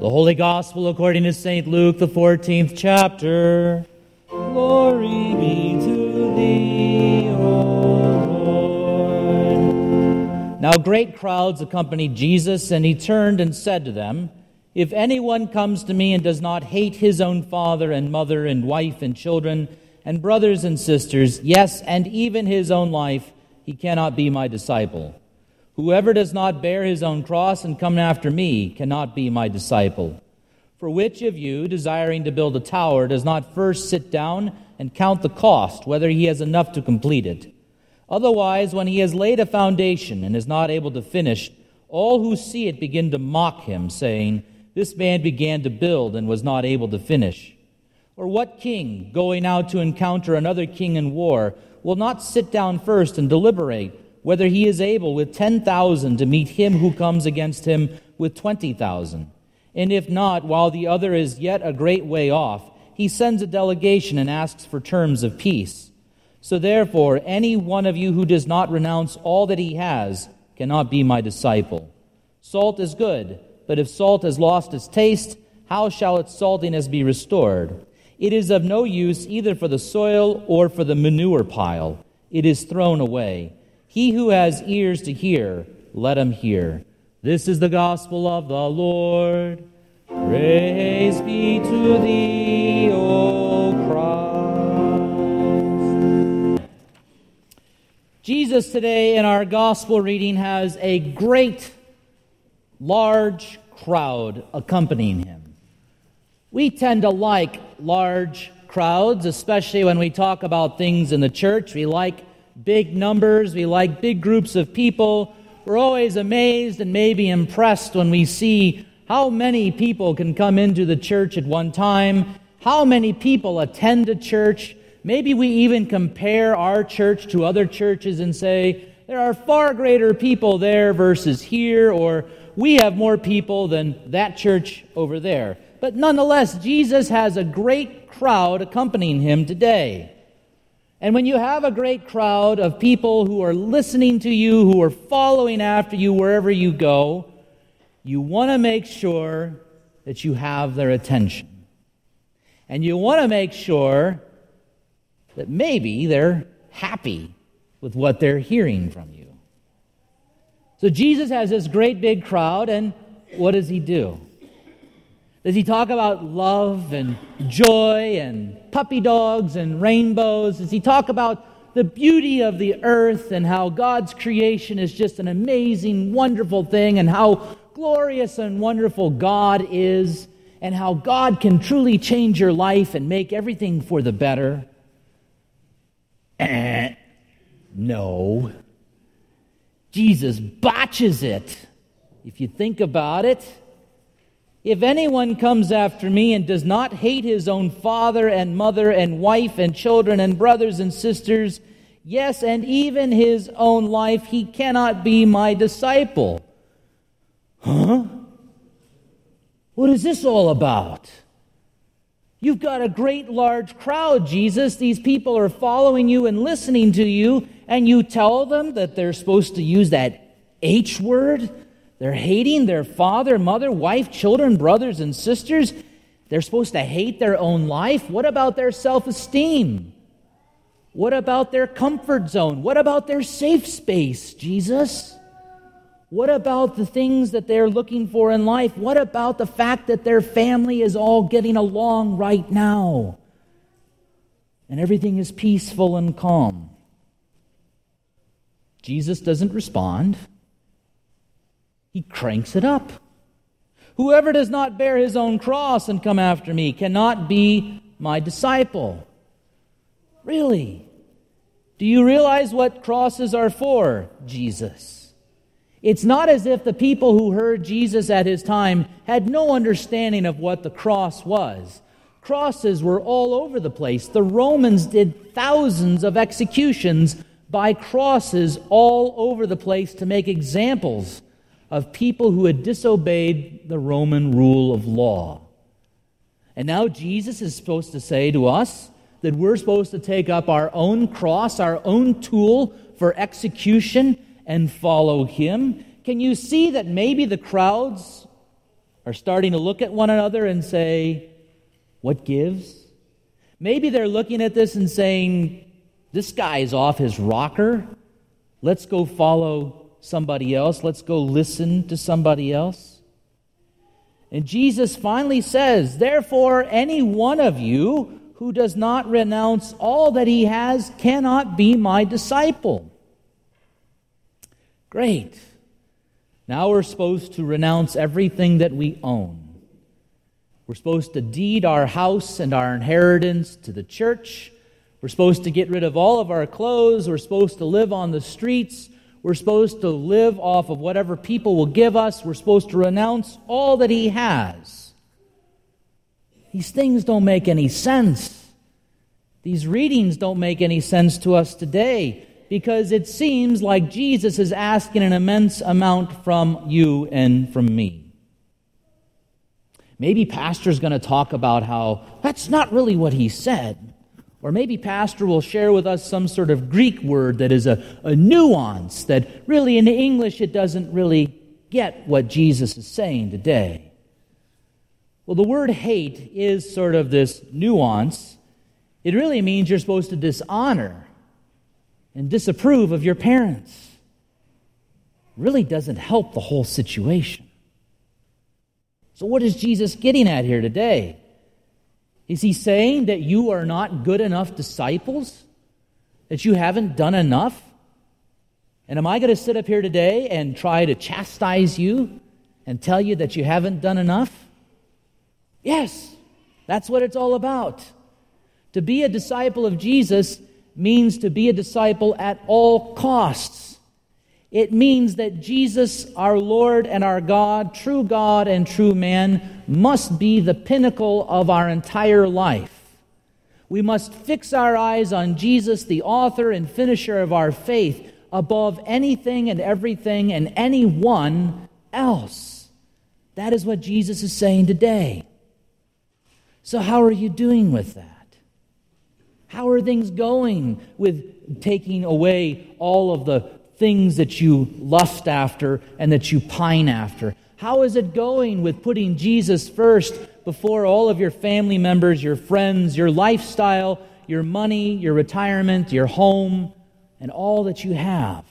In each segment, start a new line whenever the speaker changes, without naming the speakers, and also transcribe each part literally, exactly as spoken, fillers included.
The Holy Gospel according to Saint Luke, the fourteenth chapter. Glory be to thee, O Lord. Now great crowds accompanied Jesus, and he turned and said to them, If anyone comes to me and does not hate his own father and mother and wife and children and brothers and sisters, yes, and even his own life, he cannot be my disciple. Whoever does not bear his own cross and come after me cannot be my disciple. For which of you, desiring to build a tower, does not first sit down and count the cost, whether he has enough to complete it? Otherwise, when he has laid a foundation and is not able to finish, all who see it begin to mock him, saying, This man began to build and was not able to finish. Or what king, going out to encounter another king in war, will not sit down first and deliberate whether he is able with ten thousand to meet him who comes against him with twenty thousand? And if not, while the other is yet a great way off, he sends a delegation and asks for terms of peace. So therefore, any one of you who does not renounce all that he has cannot be my disciple. Salt is good, but if salt has lost its taste, how shall its saltiness be restored? It is of no use either for the soil or for the manure pile. It is thrown away. He who has ears to hear, let him hear. This is the gospel of the Lord. Praise be to thee, O Christ. Jesus today in our gospel reading has a great, large crowd accompanying him. We tend to like large crowds, especially when we talk about things in the church. We like big numbers. We like big groups of people. We're always amazed and maybe impressed when we see how many people can come into the church at one time, how many people attend a church. Maybe we even compare our church to other churches and say, there are far greater people there versus here, or we have more people than that church over there. But nonetheless, Jesus has a great crowd accompanying him today. And when you have a great crowd of people who are listening to you, who are following after you wherever you go, you want to make sure that you have their attention. And you want to make sure that maybe they're happy with what they're hearing from you. So Jesus has this great big crowd, and what does he do? Does he talk about love and joy and puppy dogs and rainbows? Does he talk about the beauty of the earth and how God's creation is just an amazing, wonderful thing, and how glorious and wonderful God is, and how God can truly change your life and make everything for the better? Eh, no. Jesus botches it. If you think about it, if anyone comes after me and does not hate his own father and mother and wife and children and brothers and sisters, yes, and even his own life, he cannot be my disciple. Huh? What is this all about? You've got a great large crowd, Jesus. These people are following you and listening to you, and you tell them that they're supposed to use that H word? They're hating their father, mother, wife, children, brothers, and sisters. They're supposed to hate their own life. What about their self-esteem? What about their comfort zone? What about their safe space, Jesus? What about the things that they're looking for in life? What about the fact that their family is all getting along right now? And everything is peaceful and calm. Jesus doesn't respond. He cranks it up. Whoever does not bear his own cross and come after me cannot be my disciple. Really? Do you realize what crosses are for, Jesus? It's not as if the people who heard Jesus at his time had no understanding of what the cross was. Crosses were all over the place. The Romans did thousands of executions by crosses all over the place to make examples of people who had disobeyed the Roman rule of law. And now Jesus is supposed to say to us that we're supposed to take up our own cross, our own tool for execution, and follow him. Can you see that maybe the crowds are starting to look at one another and say, what gives? Maybe they're looking at this and saying, this guy is off his rocker. Let's go follow somebody else. Let's go listen to somebody else. And Jesus finally says, therefore, any one of you who does not renounce all that he has cannot be my disciple. Great. Now we're supposed to renounce everything that we own. We're supposed to deed our house and our inheritance to the church. We're supposed to get rid of all of our clothes. We're supposed to live on the streets. We're supposed to live off of whatever people will give us. We're supposed to renounce all that he has. These things don't make any sense. These readings don't make any sense to us today because it seems like Jesus is asking an immense amount from you and from me. Maybe pastor's going to talk about how that's not really what he said. Or maybe pastor will share with us some sort of Greek word that is a, a nuance that really in the English it doesn't really get what Jesus is saying today. Well, the word hate is sort of this nuance. It really means you're supposed to dishonor and disapprove of your parents. It really doesn't help the whole situation. So what is Jesus getting at here today? Is he saying that you are not good enough disciples? That you haven't done enough? And am I going to sit up here today and try to chastise you and tell you that you haven't done enough? Yes, that's what it's all about. To be a disciple of Jesus means to be a disciple at all costs. It means that Jesus, our Lord and our God, true God and true man, must be the pinnacle of our entire life. We must fix our eyes on Jesus, the author and finisher of our faith, above anything and everything and anyone else. That is what Jesus is saying today. So how are you doing with that? How are things going with taking away all of the things that you lust after and that you pine after? How is it going with putting Jesus first before all of your family members, your friends, your lifestyle, your money, your retirement, your home, and all that you have?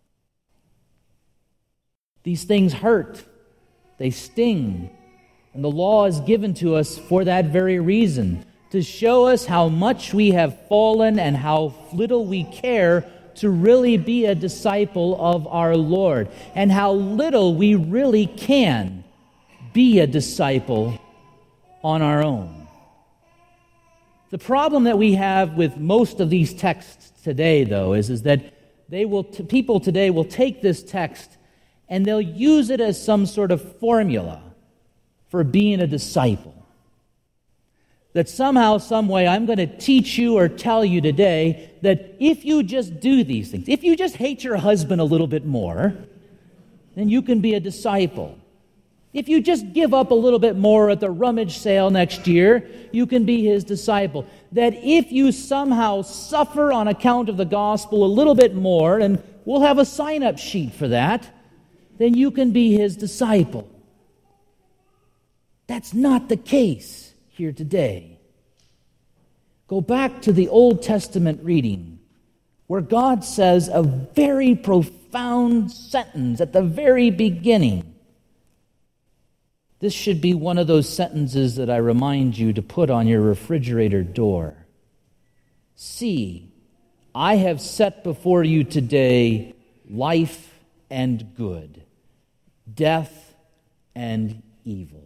These things hurt. They sting. And the law is given to us for that very reason, to show us how much we have fallen and how little we care to really be a disciple of our Lord, and how little we really can be a disciple on our own. The problem that we have with most of these texts today, though, is, is that they will t- people today will take this text and they'll use it as some sort of formula for being a disciple. That somehow, some way, I'm going to teach you or tell you today that if you just do these things, if you just hate your husband a little bit more, then you can be a disciple. If you just give up a little bit more at the rummage sale next year, you can be his disciple. That if you somehow suffer on account of the gospel a little bit more, and we'll have a sign-up sheet for that, then you can be his disciple. That's not the case here today. Go back to the Old Testament reading where God says a very profound sentence at the very beginning. This should be one of those sentences that I remind you to put on your refrigerator door. See, I have set before you today life and good, death and evil.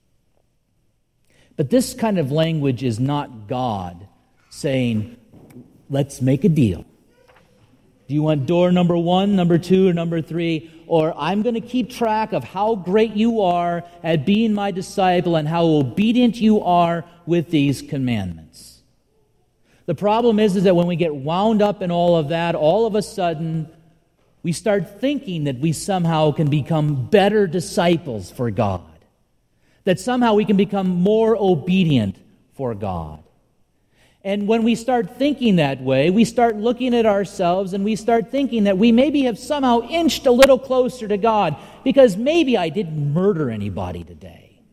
But this kind of language is not God saying, let's make a deal. Do you want door number one, number two, or number three? Or I'm going to keep track of how great you are at being my disciple and how obedient you are with these commandments. The problem is, is that when we get wound up in all of that, all of a sudden, we start thinking that we somehow can become better disciples for God. That somehow we can become more obedient for God. And when we start thinking that way, we start looking at ourselves and we start thinking that we maybe have somehow inched a little closer to God because maybe I didn't murder anybody today.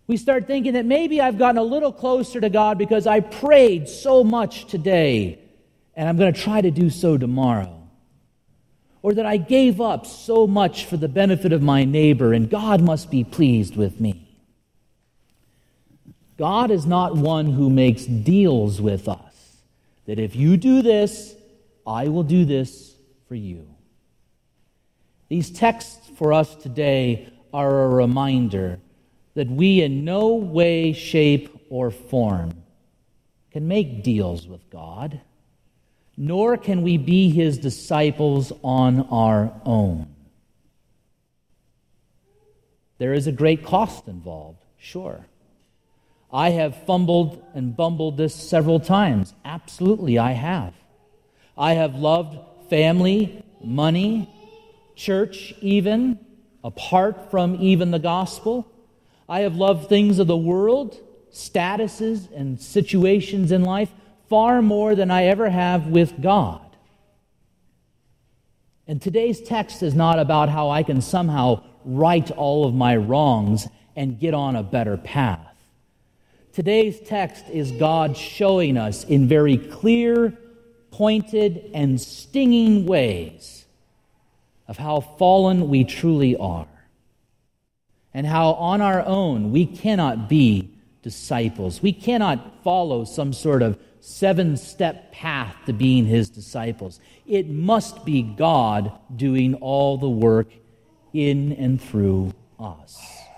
We start thinking that maybe I've gotten a little closer to God because I prayed so much today, and I'm going to try to do so tomorrow. Or that I gave up so much for the benefit of my neighbor, and God must be pleased with me. God is not one who makes deals with us, that if you do this, I will do this for you. These texts for us today are a reminder that we in no way, shape, or form can make deals with God, nor can we be His disciples on our own. There is a great cost involved, sure. I have fumbled and bumbled this several times. Absolutely, I have. I have loved family, money, church even, apart from even the gospel. I have loved things of the world, statuses and situations in life, far more than I ever have with God. And today's text is not about how I can somehow right all of my wrongs and get on a better path. Today's text is God showing us in very clear, pointed, and stinging ways of how fallen we truly are, and how on our own we cannot be disciples. We cannot follow some sort of seven-step path to being His disciples. It must be God doing all the work in and through us.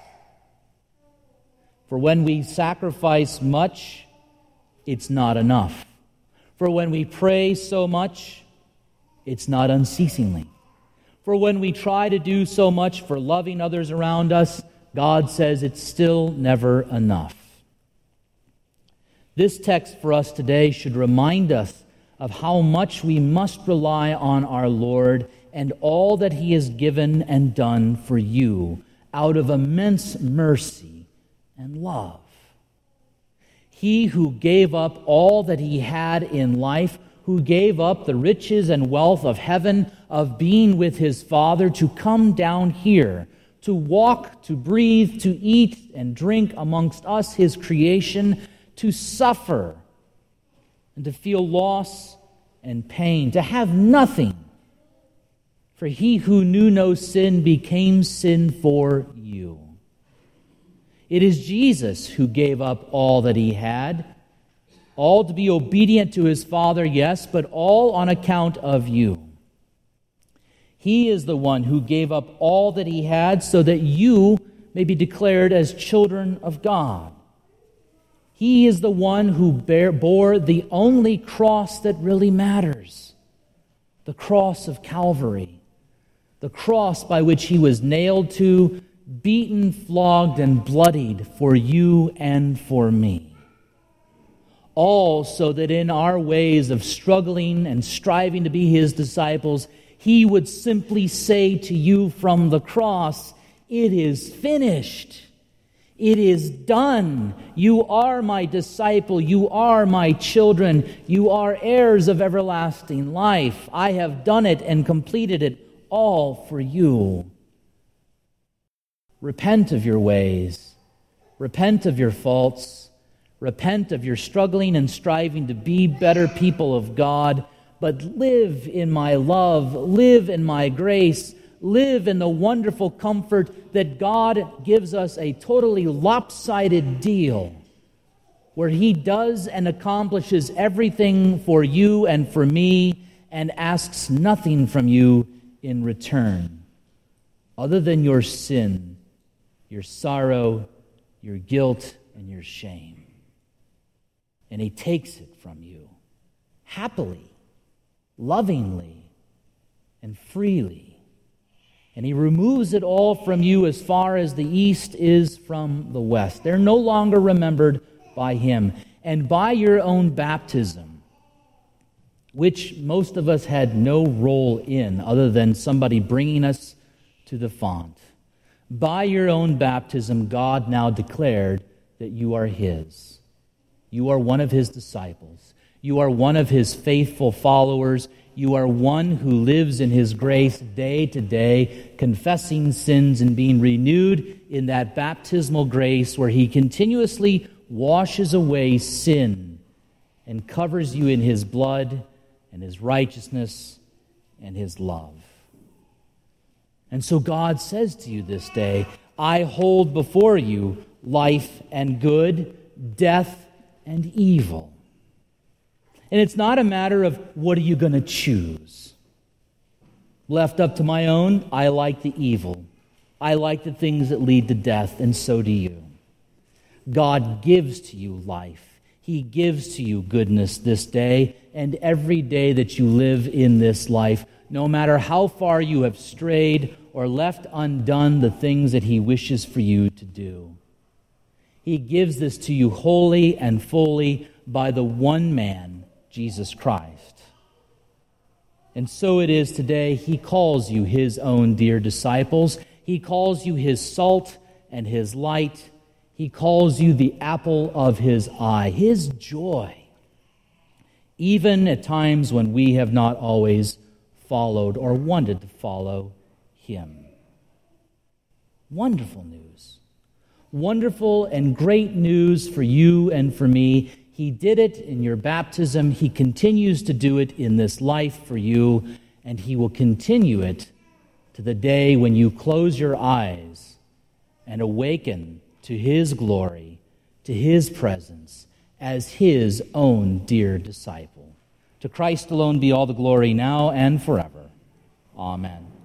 For when we sacrifice much, it's not enough. For when we pray so much, it's not unceasingly. For when we try to do so much for loving others around us, God says it's still never enough. This text for us today should remind us of how much we must rely on our Lord and all that He has given and done for you out of immense mercy and love. He who gave up all that He had in life, who gave up the riches and wealth of heaven, of being with His Father, to come down here, to walk, to breathe, to eat and drink amongst us, His creation, to suffer and to feel loss and pain, to have nothing. For He who knew no sin became sin for you. It is Jesus who gave up all that He had, all to be obedient to His Father, yes, but all on account of you. He is the one who gave up all that He had so that you may be declared as children of God. He is the one who bear, bore the only cross that really matters, the cross of Calvary, the cross by which He was nailed to, beaten, flogged, and bloodied for you and for me. All so that in our ways of struggling and striving to be His disciples, He would simply say to you from the cross, "It is finished. It is done. You are my disciple. You are my children. You are heirs of everlasting life. I have done it and completed it all for you." Repent of your ways. Repent of your faults. Repent of your struggling and striving to be better people of God, but live in my love, live in my grace, live in the wonderful comfort that God gives us a totally lopsided deal where He does and accomplishes everything for you and for me and asks nothing from you in return other than your sin, your sorrow, your guilt, and your shame. And He takes it from you happily, lovingly, and freely. And He removes it all from you as far as the east is from the west. They're no longer remembered by Him. And by your own baptism, which most of us had no role in other than somebody bringing us to the font, by your own baptism, God now declared that you are His. You are one of His disciples. You are one of His faithful followers. You are one who lives in His grace day to day, confessing sins and being renewed in that baptismal grace where he continuously washes away sin and covers you in his blood and his righteousness and his love. And so God says to you this day, I hold before you life and good, death and evil. And it's not a matter of what are you going to choose. Left up to my own, I like the evil. I like the things that lead to death, and so do you. God gives to you life. He gives to you goodness this day and every day that you live in this life, no matter how far you have strayed or left undone the things that he wishes for you to do. He gives this to you wholly and fully by the one man, Jesus Christ. And so it is today. He calls you his own dear disciples. He calls you his salt and his light. He calls you the apple of his eye, his joy, even at times when we have not always followed or wanted to follow him. Wonderful news. Wonderful and great news for you and for me. He did it in your baptism. He continues to do it in this life for you, and he will continue it to the day when you close your eyes and awaken to his glory, to his presence, as his own dear disciple. To Christ alone be all the glory now and forever. Amen.